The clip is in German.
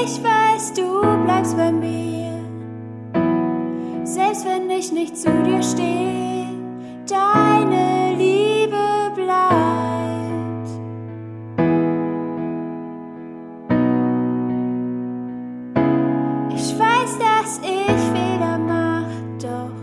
Ich weiß, du bleibst bei mir, selbst wenn ich nicht zu dir stehe.